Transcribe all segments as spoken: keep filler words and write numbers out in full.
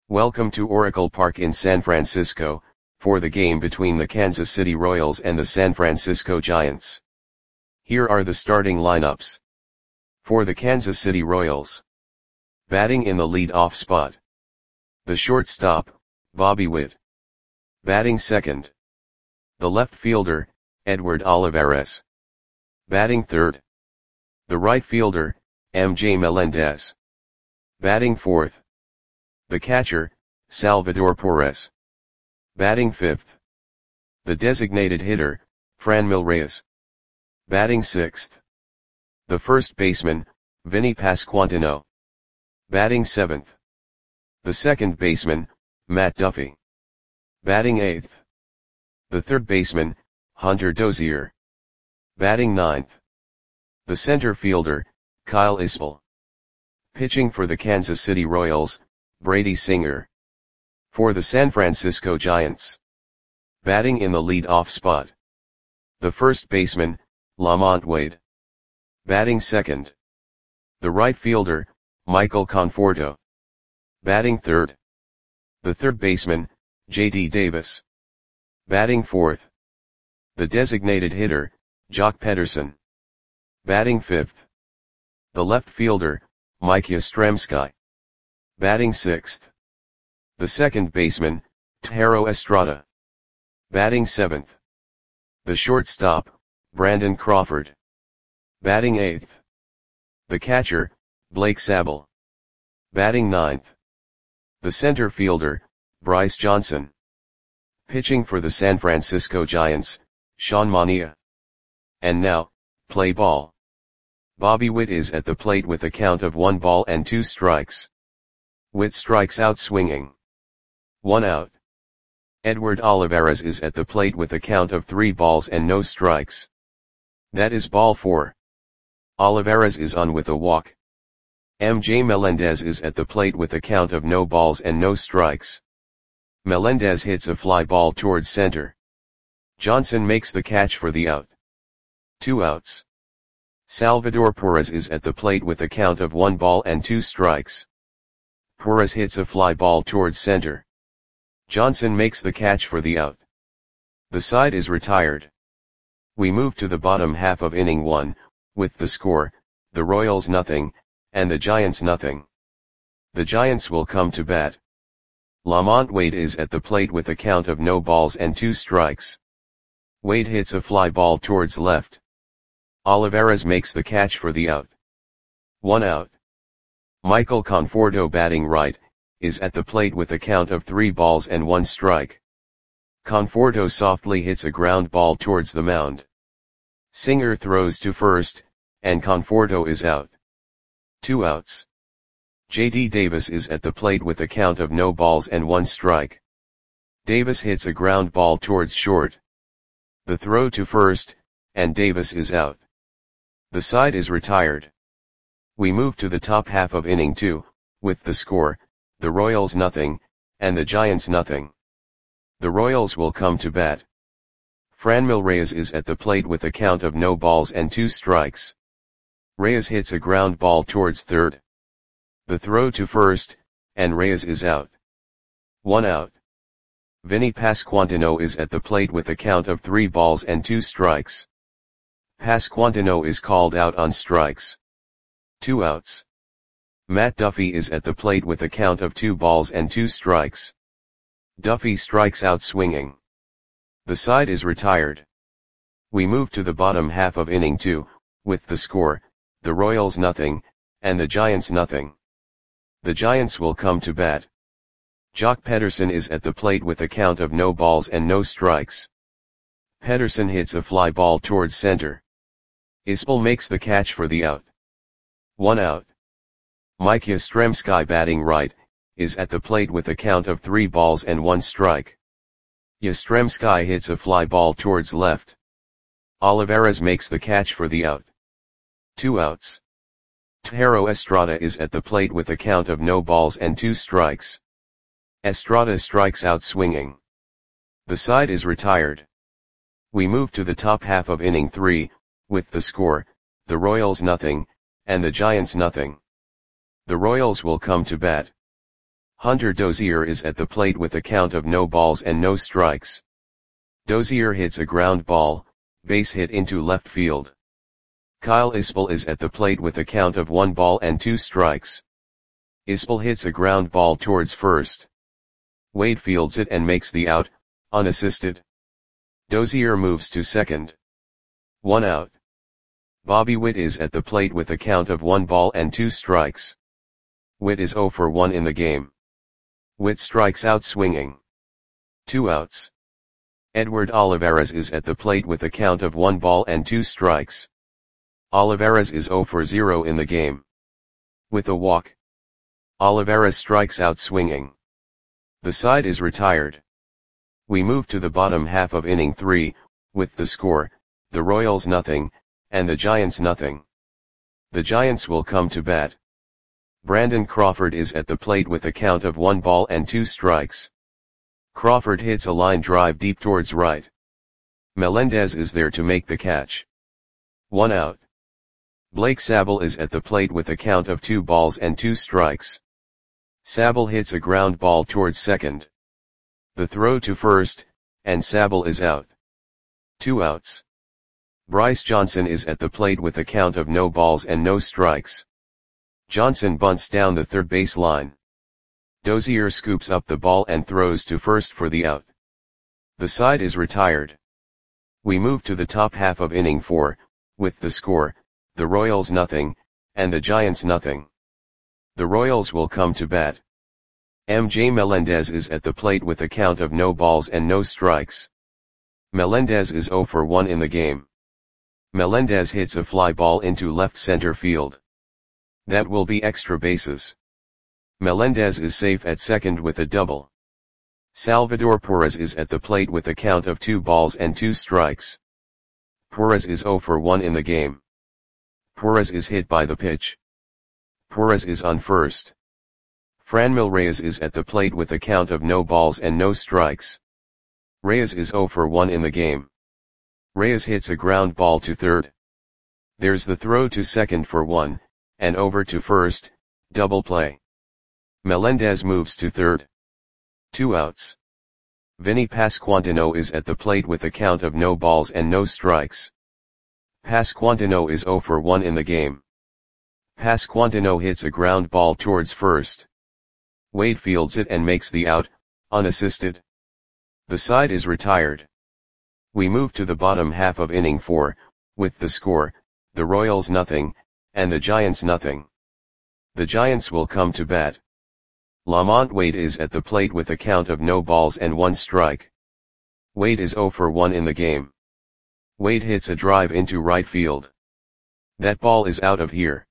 Welcome to Oracle Park in San Francisco, for the game between the Kansas City Royals and the San Francisco Giants. Here are the starting lineups. For the Kansas City Royals. Batting in the lead-off spot. The shortstop, Bobby Witt. Batting second. The left fielder, Edward Olivares. Batting third. The right fielder, M J Melendez. Batting fourth. The catcher, Salvador Perez. Batting fifth. The designated hitter, Franmil Reyes. Batting sixth. The first baseman, Vinny Pasquantino. Batting seventh. The second baseman, Matt Duffy. Batting eighth. The third baseman, Hunter Dozier. Batting ninth. The center fielder, Kyle Isbell. Pitching for the Kansas City Royals, Brady Singer. For the San Francisco Giants. Batting in the lead-off spot. The first baseman, Lamont Wade. Batting second. The right fielder, Michael Conforto. Batting third. The third baseman, J D Davis. Batting fourth. The designated hitter, Joc Pederson. Batting fifth. The left fielder, Mike Yastrzemski. Batting sixth. The second baseman, Thairo Estrada. Batting seventh. The shortstop, Brandon Crawford. Batting eighth. The catcher, Blake Sabol. Batting ninth. The center fielder, Bryce Johnson. Pitching for the San Francisco Giants, Sean Manaea. And now, play ball. Bobby Witt is at the plate with a count of one ball and two strikes. Witt strikes out swinging. One out. Edward Olivares is at the plate with a count of three balls and no strikes. That is ball four. Olivares is on with a walk. M J Melendez is at the plate with a count of no balls and no strikes. Melendez hits a fly ball towards center. Johnson makes the catch for the out. Two outs. Salvador Perez is at the plate with a count of one ball and two strikes. Perez hits a fly ball towards center. Johnson makes the catch for the out. The side is retired. We move to the bottom half of inning one, with the score, the Royals nothing, and the Giants nothing. The Giants will come to bat. Lamont Wade is at the plate with a count of no balls and two strikes. Wade hits a fly ball towards left. Olivares makes the catch for the out. One out. Michael Conforto, batting right, is at the plate with a count of three balls and one strike. Conforto softly hits a ground ball towards the mound. Singer throws to first, and Conforto is out. Two outs. J D Davis is at the plate with a count of no balls and one strike. Davis hits a ground ball towards short. The throw to first, and Davis is out. The side is retired. We move to the top half of inning two, with the score, the Royals nothing, and the Giants nothing. The Royals will come to bat. Franmil Reyes is at the plate with a count of no balls and two strikes. Reyes hits a ground ball towards third. The throw to first, and Reyes is out. One out. Vinny Pasquantino is at the plate with a count of three balls and two strikes. Pasquantino is called out on strikes. Two outs. Matt Duffy is at the plate with a count of two balls and two strikes. Duffy strikes out swinging. The side is retired. We move to the bottom half of inning two, with the score, the Royals nothing, and the Giants nothing. The Giants will come to bat. Joc Pederson is at the plate with a count of no balls and no strikes. Pederson hits a fly ball towards center. Isbell makes the catch for the out. One out. Mike Yastrzemski, batting right, is at the plate with a count of three balls and one strike. Yastrzemski hits a fly ball towards left. Olivares makes the catch for the out. Two outs. Thairo Estrada is at the plate with a count of no balls and two strikes. Estrada strikes out swinging. The side is retired. We move to the top half of inning three, with the score, the Royals nothing, and the Giants nothing. The Royals will come to bat. Hunter Dozier is at the plate with a count of no balls and no strikes. Dozier hits a ground ball, base hit into left field. Kyle Isbell is at the plate with a count of one ball and two strikes. Isbell hits a ground ball towards first. Wade fields it and makes the out, unassisted. Dozier moves to second. One out. Bobby Witt is at the plate with a count of one ball and two strikes. Witt is zero for one in the game. Witt strikes out swinging. Two outs. Edward Olivares is at the plate with a count of one ball and two strikes. Olivares is zero for zero in the game. With a walk, Olivares strikes out swinging. The side is retired. We move to the bottom half of inning three, with the score, the Royals nothing, and the Giants nothing. The Giants will come to bat. Brandon Crawford is at the plate with a count of one ball and two strikes. Crawford hits a line drive deep towards right. Melendez is there to make the catch. One out. Blake Sabol is at the plate with a count of two balls and two strikes. Sabol hits a ground ball towards second. The throw to first, and Sabol is out. Two outs. Bryce Johnson is at the plate with a count of no balls and no strikes. Johnson bunts down the third base line. Dozier scoops up the ball and throws to first for the out. The side is retired. We move to the top half of inning four, with the score, the Royals nothing, and the Giants nothing. The Royals will come to bat. M J Melendez is at the plate with a count of no balls and no strikes. Melendez is zero for one in the game. Melendez hits a fly ball into left center field. That will be extra bases. Melendez is safe at second with a double. Salvador Perez is at the plate with a count of two balls and two strikes. Perez is zero for one in the game. Perez is hit by the pitch. Perez is on first. Franmil Reyes is at the plate with a count of no balls and no strikes. Reyes is zero for one in the game. Reyes hits a ground ball to third. There's the throw to second for one, and over to first, double play. Melendez moves to third. Two outs. Vinny Pasquantino is at the plate with a count of no balls and no strikes. Pasquantino is zero for one in the game. Pasquantino hits a ground ball towards first. Wade fields it and makes the out, unassisted. The side is retired. We move to the bottom half of inning four, with the score, the Royals nothing, and the Giants nothing. The Giants will come to bat. Lamont Wade is at the plate with a count of no balls and one strike. Wade is zero for one in the game. Wade hits a drive into right field. That ball is out of here.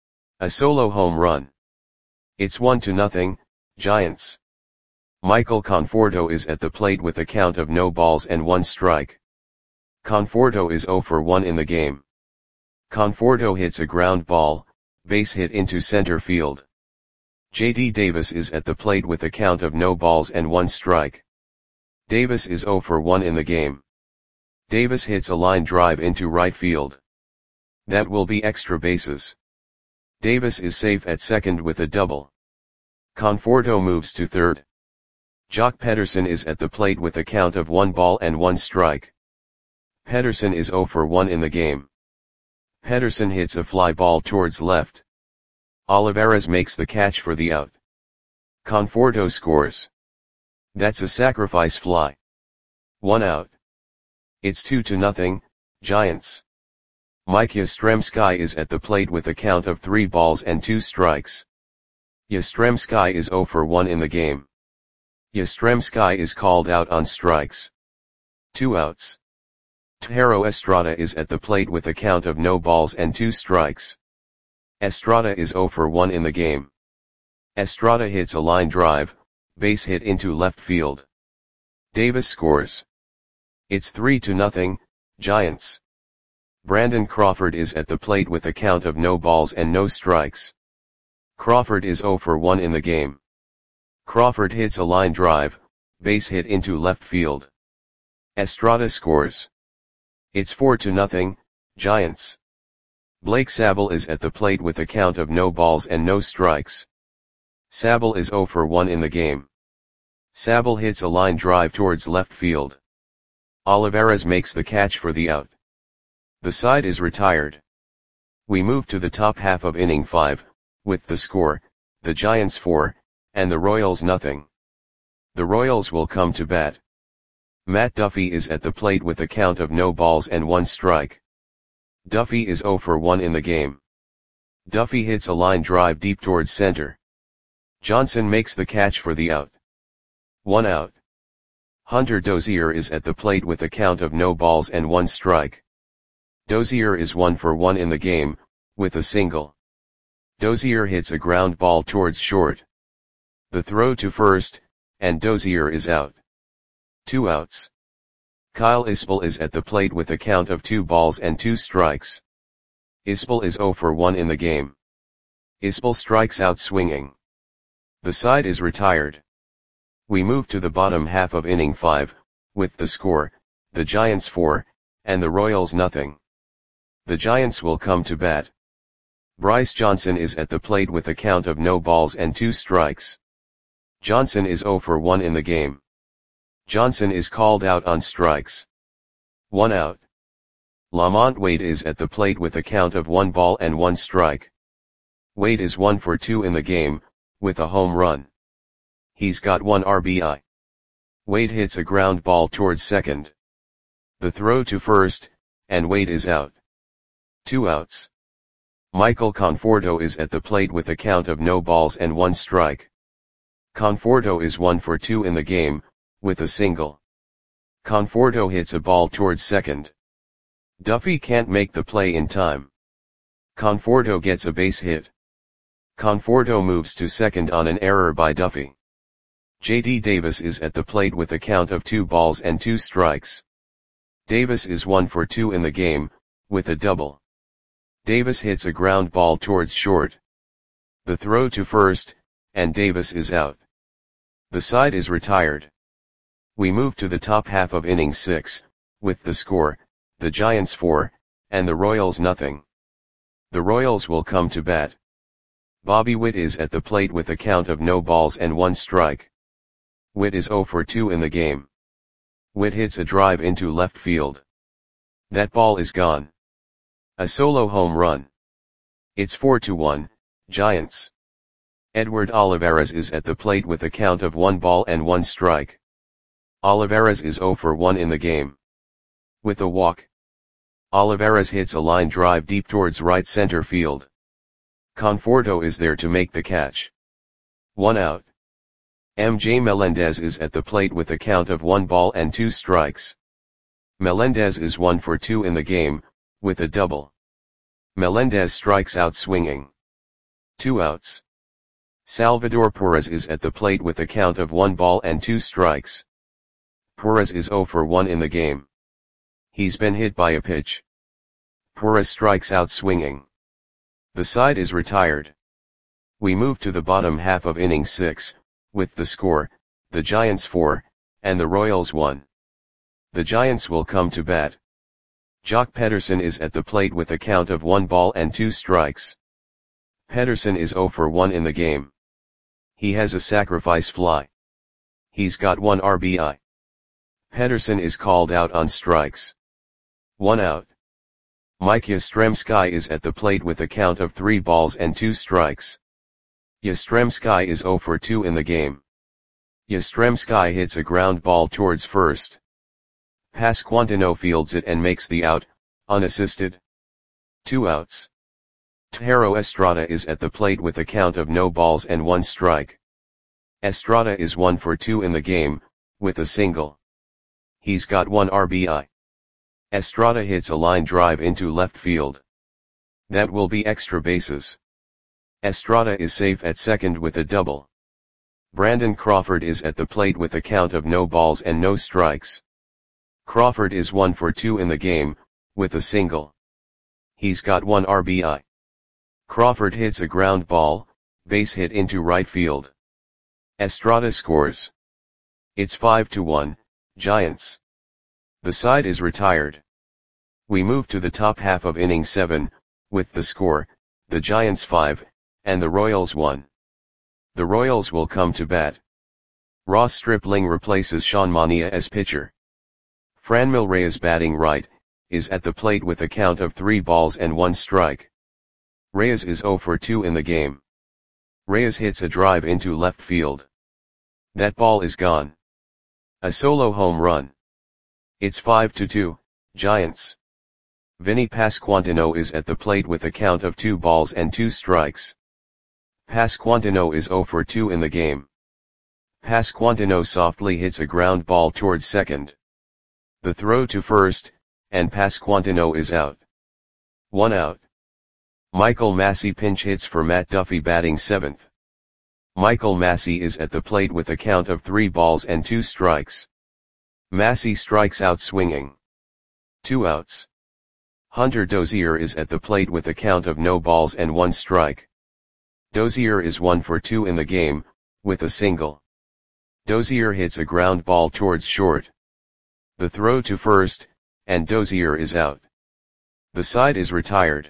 A solo home run. It's one to nothing, Giants. Michael Conforto is at the plate with a count of no balls and one strike. Conforto is zero for one in the game. Conforto hits a ground ball, base hit into center field. J D Davis is at the plate with a count of no balls and one strike. Davis is zero for one in the game. Davis hits a line drive into right field. That will be extra bases. Davis is safe at second with a double. Conforto moves to third. Jock Pederson is at the plate with a count of one ball and one strike. Pederson is zero for one in the game. Pederson hits a fly ball towards left. Olivares makes the catch for the out. Conforto scores. That's a sacrifice fly. One out. It's two to nothing, Giants. Mike Yastrzemski is at the plate with a count of three balls and two strikes. Yastrzemski is zero for one in the game. Yastrzemski is called out on strikes. Two outs. Thairo Estrada is at the plate with a count of no balls and two strikes. Estrada is zero for one in the game. Estrada hits a line drive, base hit into left field. Davis scores. It's three to nothing, Giants. Brandon Crawford is at the plate with a count of no balls and no strikes. Crawford is zero for one in the game. Crawford hits a line drive, base hit into left field. Estrada scores. It's four to nothing, Giants. Blake Sabol is at the plate with a count of no balls and no strikes. Sabal is zero for one in the game. Sabal hits a line drive towards left field. Olivares makes the catch for the out. The side is retired. We move to the top half of inning five, with the score, the Giants four, and the Royals nothing. The Royals will come to bat. Matt Duffy is at the plate with a count of no balls and one strike. Duffy is zero for one in the game. Duffy hits a line drive deep towards center. Johnson makes the catch for the out. One out. Hunter Dozier is at the plate with a count of no balls and one strike. Dozier is one for one in the game, with a single. Dozier hits a ground ball towards short. The throw to first, and Dozier is out. Two outs. Kyle Isbell is at the plate with a count of two balls and two strikes. Isbell is zero for one in the game. Isbell strikes out swinging. The side is retired. We move to the bottom half of inning five, with the score, the Giants four, and the Royals nothing. The Giants will come to bat. Bryce Johnson is at the plate with a count of no balls and two strikes. Johnson is zero for one in the game. Johnson is called out on strikes. One out. Lamont Wade is at the plate with a count of one ball and one strike. Wade is one for two in the game, with a home run. He's got one R B I. Wade hits a ground ball towards second. The throw to first, and Wade is out. Two outs. Michael Conforto is at the plate with a count of no balls and one strike. Conforto is one for two in the game, with a single. Conforto hits a ball towards second. Duffy can't make the play in time. Conforto gets a base hit. Conforto moves to second on an error by Duffy. J D Davis is at the plate with a count of two balls and two strikes. Davis is one for two in the game, with a double. Davis hits a ground ball towards short. The throw to first, and Davis is out. The side is retired. We move to the top half of inning six, with the score, the Giants four, and the Royals nothing. The Royals will come to bat. Bobby Witt is at the plate with a count of no balls and one strike. Witt is zero for two in the game. Witt hits a drive into left field. That ball is gone. A solo home run. It's four to one, Giants. Edward Olivares is at the plate with a count of one ball and one strike. Olivares is zero for one in the game. With a walk. Olivares hits a line drive deep towards right center field. Conforto is there to make the catch. One out. M J Melendez is at the plate with a count of one ball and two strikes. Melendez is one for two in the game, with a double. Melendez strikes out swinging. Two outs. Salvador Perez is at the plate with a count of one ball and two strikes. Perez is zero for one in the game. He's been hit by a pitch. Perez strikes out swinging. The side is retired. We move to the bottom half of inning six, with the score, the Giants four, and the Royals one. The Giants will come to bat. Jock Pederson is at the plate with a count of one ball and two strikes. Pederson is zero for one in the game. He has a sacrifice fly. He's got one R B I. Pederson is called out on strikes. One out. Mike Yastrzemski is at the plate with a count of three balls and two strikes. Yastrzemski is zero for two in the game. Yastrzemski hits a ground ball towards first. Pasquantino fields it and makes the out, unassisted. Two outs. Tejero Estrada is at the plate with a count of no balls and one strike. Estrada is one for two in the game, with a single. He's got one R B I. Estrada hits a line drive into left field. That will be extra bases. Estrada is safe at second with a double. Brandon Crawford is at the plate with a count of no balls and no strikes. Crawford is one for two in the game, with a single. He's got one R B I. Crawford hits a ground ball, base hit into right field. Estrada scores. It's five to one, Giants. The side is retired. We move to the top half of inning seven, with the score, the Giants five, and the Royals one. The Royals will come to bat. Ross Stripling replaces Sean Manaea as pitcher. Franmil Reyes batting right, is at the plate with a count of three balls and one strike. Reyes is oh for two in the game. Reyes hits a drive into left field. That ball is gone. A solo home run. It's five to two, Giants. Vinny Pasquantino is at the plate with a count of two balls and two strikes. Pasquantino is oh for two in the game. Pasquantino softly hits a ground ball towards second. The throw to first, and Pasquantino is out. One out. Michael Massey pinch hits for Matt Duffy batting seventh. Michael Massey is at the plate with a count of three balls and two strikes. Massey strikes out swinging. Two outs. Hunter Dozier is at the plate with a count of no balls and one strike. Dozier is one for two in the game, with a single. Dozier hits a ground ball towards short. The throw to first, and Dozier is out. The side is retired.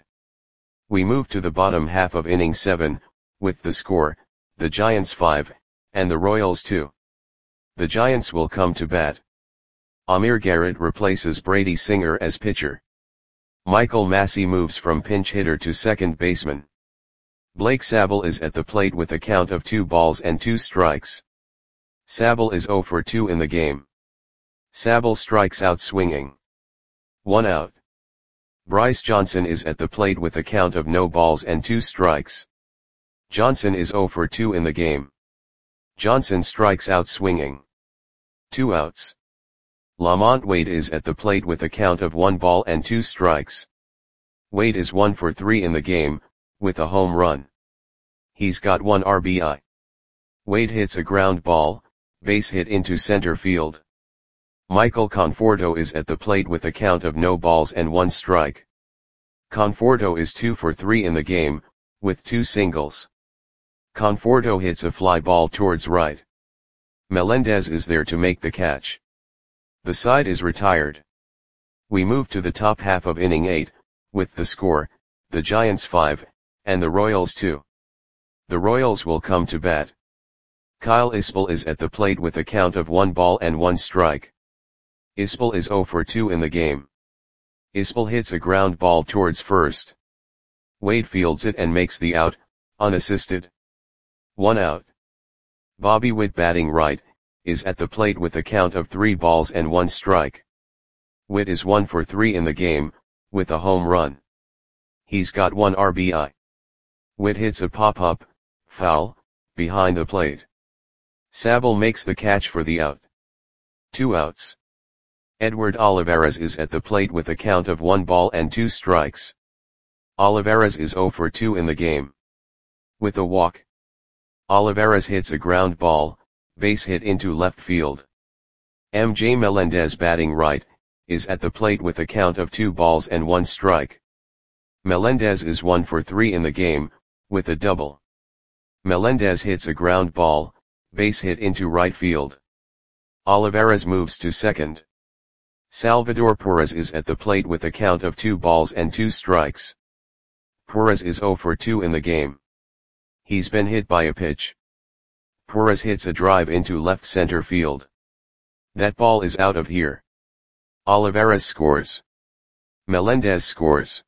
We move to the bottom half of inning seven, with the score, the Giants five, and the Royals two. The Giants will come to bat. Amir Garrett replaces Brady Singer as pitcher. Michael Massey moves from pinch hitter to second baseman. Blake Sabol is at the plate with a count of two balls and two strikes. Sabol is oh for two in the game. Sabol strikes out swinging. One out. Bryce Johnson is at the plate with a count of no balls and two strikes. Johnson is oh for two in the game. Johnson strikes out swinging. Two outs. Lamont Wade is at the plate with a count of one ball and two strikes. Wade is one for three in the game, with a home run. He's got one R B I. Wade hits a ground ball, base hit into center field. Michael Conforto is at the plate with a count of no balls and one strike. Conforto is two for three in the game, with two singles. Conforto hits a fly ball towards right. Melendez is there to make the catch. The side is retired. We move to the top half of inning eight, with the score, the Giants five, and the Royals two. The Royals will come to bat. Kyle Isbell is at the plate with a count of one ball and one strike. Isbell is oh for two in the game. Isbell hits a ground ball towards first. Wade fields it and makes the out, unassisted. One out. Bobby Witt batting right, is at the plate with a count of three balls and one strike. Witt is one for three in the game, with a home run. He's got one R B I. Witt hits a pop-up, foul, behind the plate. Sabol makes the catch for the out. Two outs. Edward Olivares is at the plate with a count of one ball and two strikes. Olivares is oh for two in the game. With a walk. Olivares hits a ground ball, base hit into left field. M J Melendez batting right, is at the plate with a count of two balls and one strike. Melendez is one for three in the game, with a double. Melendez hits a ground ball, base hit into right field. Olivares moves to second. Salvador Perez is at the plate with a count of two balls and two strikes. Perez is oh for two in the game. He's been hit by a pitch. Perez hits a drive into left center field. That ball is out of here. Olivares scores. Melendez scores.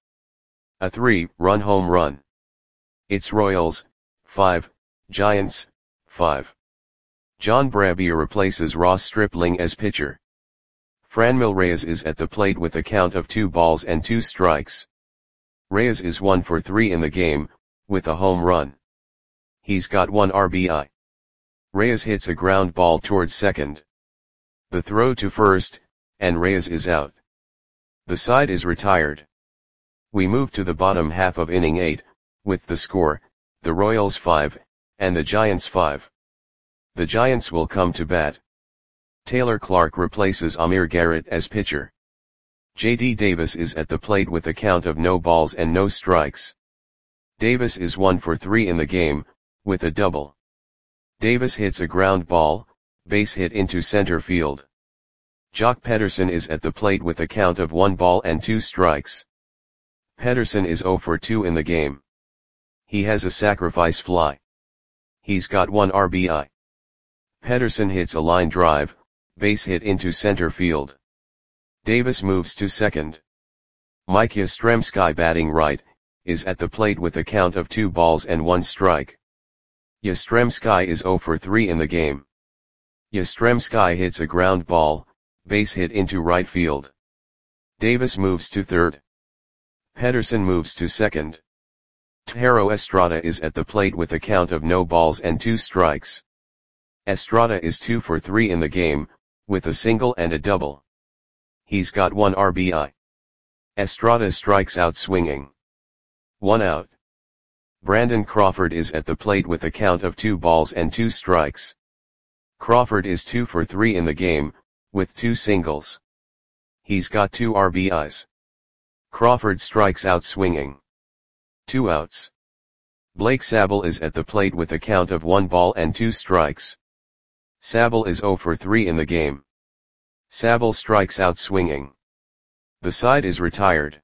A three-run home run. It's Royals, five, Giants, five. John Brebbia replaces Ross Stripling as pitcher. Franmil Reyes is at the plate with a count of two balls and two strikes. Reyes is one for three in the game, with a home run. He's got one R B I. Reyes hits a ground ball towards second. The throw to first, and Reyes is out. The side is retired. We move to the bottom half of inning eight, with the score, the Royals five, and the Giants five. The Giants will come to bat. Taylor Clark replaces Amir Garrett as pitcher. J D Davis is at the plate with a count of no balls and no strikes. Davis is one for three in the game, with a double. Davis hits a ground ball, base hit into center field. Jock Pederson is at the plate with a count of one ball and two strikes. Pederson is oh for two in the game. He has a sacrifice fly. He's got one R B I. Pederson hits a line drive, base hit into center field. Davis moves to second. Mike Yastrzemski, batting right, is at the plate with a count of two balls and one strike. Yastrzemski is zero for three in the game. Yastrzemski hits a ground ball, base hit into right field. Davis moves to third. Pederson moves to second. Thairo Estrada is at the plate with a count of no balls and two strikes. Estrada is two for three in the game, with a single and a double. He's got one R B I. Estrada strikes out swinging. One out. Brandon Crawford is at the plate with a count of two balls and two strikes. Crawford is two for three in the game, with two singles. He's got two R B Is. Crawford strikes out swinging. Two outs. Blake Sabol is at the plate with a count of one ball and two strikes. Sabol is zero for three in the game. Sabol strikes out swinging. The side is retired.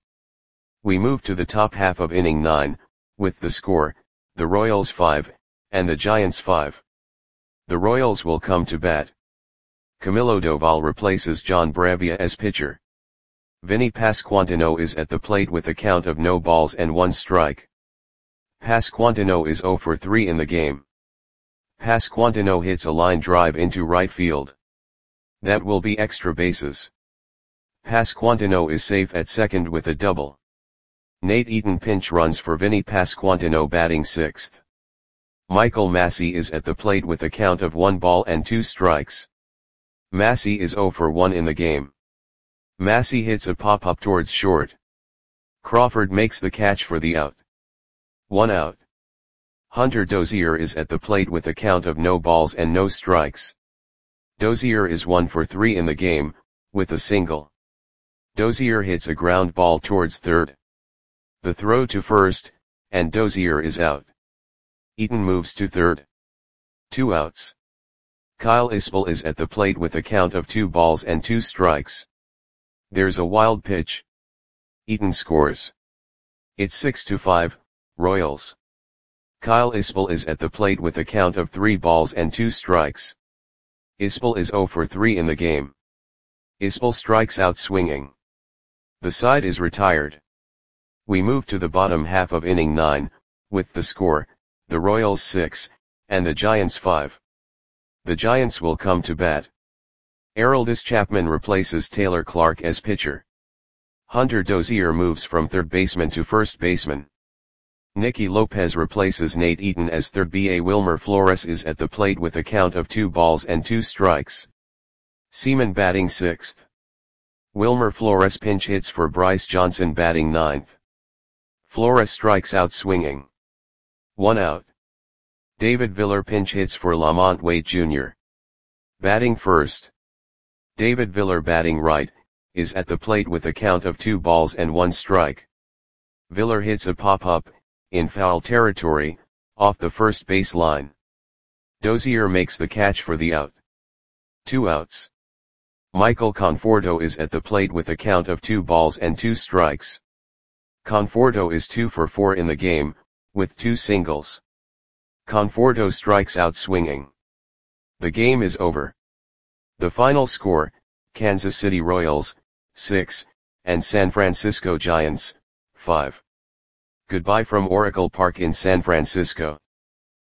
We move to the top half of inning nine, with the score, the Royals five, and the Giants five. The Royals will come to bat. Camilo Doval replaces John Bravia as pitcher. Vinny Pasquantino is at the plate with a count of no balls and one strike. Pasquantino is zero for three in the game. Pasquantino hits a line drive into right field. That will be extra bases. Pasquantino is safe at second with a double. Nate Eaton pinch runs for Vinny Pasquantino, batting sixth. Michael Massey is at the plate with a count of one ball and two strikes. Massey is zero for one in the game. Massey hits a pop-up towards short. Crawford makes the catch for the out. One out. Hunter Dozier is at the plate with a count of no balls and no strikes. Dozier is one for three in the game, with a single. Dozier hits a ground ball towards third. The throw to first, and Dozier is out. Eaton moves to third. Two outs. Kyle Isbell is at the plate with a count of two balls and two strikes. There's a wild pitch. Eaton scores. It's six to five, Royals. Kyle Isbell is at the plate with a count of three balls and two strikes. Isbell is zero for three in the game. Isbell strikes out swinging. The side is retired. We move to the bottom half of inning nine, with the score, the Royals six, and the Giants five. The Giants will come to bat. Aroldis Chapman replaces Taylor Clark as pitcher. Hunter Dozier moves from third baseman to first baseman. Nicky Lopez replaces Nate Eaton as third base. Wilmer Flores is at the plate with a count of two balls and two strikes. Seaman batting sixth. Wilmer Flores pinch hits for Bryce Johnson, batting ninth. Flores strikes out swinging. One out. David Viller pinch hits for Lamont Wade Junior Batting first. David Viller, batting right, is at the plate with a count of two balls and one strike. Viller hits a pop-up, in foul territory, off the first base line. Dozier makes the catch for the out. Two outs. Michael Conforto is at the plate with a count of two balls and two strikes. Conforto is two for four in the game, with two singles. Conforto strikes out swinging. The game is over. The final score, Kansas City Royals, six, and San Francisco Giants, five. Goodbye from Oracle Park in San Francisco.